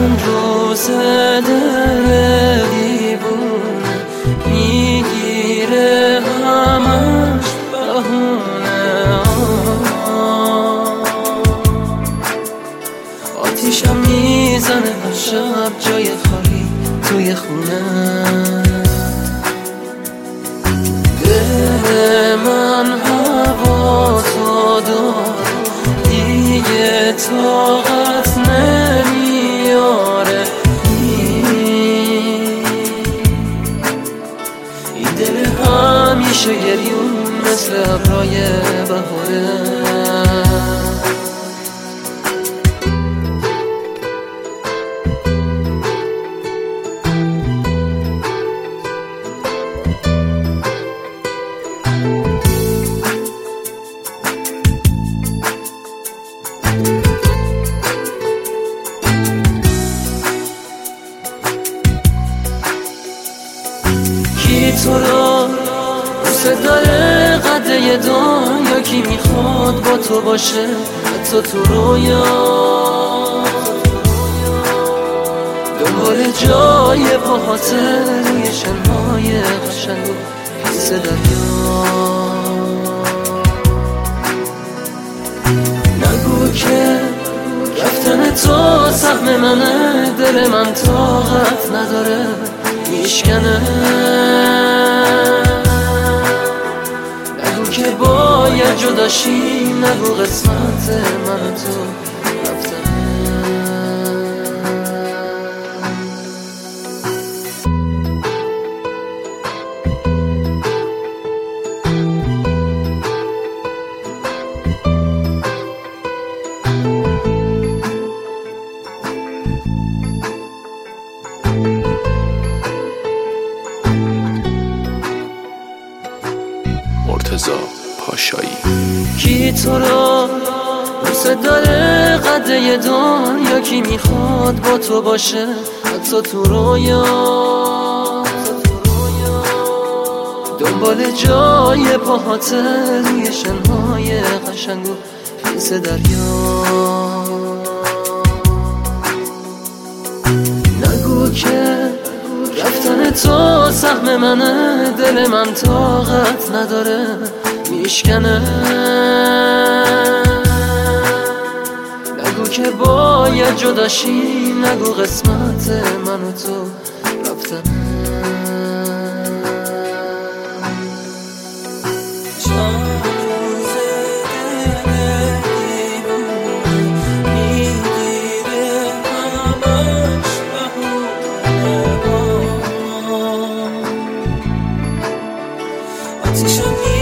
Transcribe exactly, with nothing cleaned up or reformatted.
چند روز دل دیوونه میگیره همش بهونه، آتیشم میزنه هر شب جای خالی توی خونه. دل من هوا تو داره دیگه طاقت نمیاره، این دل همیشه گریون مثل ابرای بهاره. کی تو رو دوست داره قده دنیا، کی میخواد با تو باشه حتی تو رویا، دنبال جای پاهاته روی شنهای قشنگ و حس دریا. نگو که رفتن تو سهم منه، دل من طاقت نداره میشکنه. نگو که باید جداشی، نگو قسمت من و تو رفتنه. مرتضی پاشایی. کی تو رو دوست داره قده دنیا، کی میخواد با تو باشه حتی تو رویا، دنبال جای پاهاته روی شنهای قشنگ و خیس دریا. نگو که رفتن تو سهم منه، دل من طاقت نداره میشکنه. نگو که باید جداشی، نگو قسمت من و تو رفتنه. آتیشم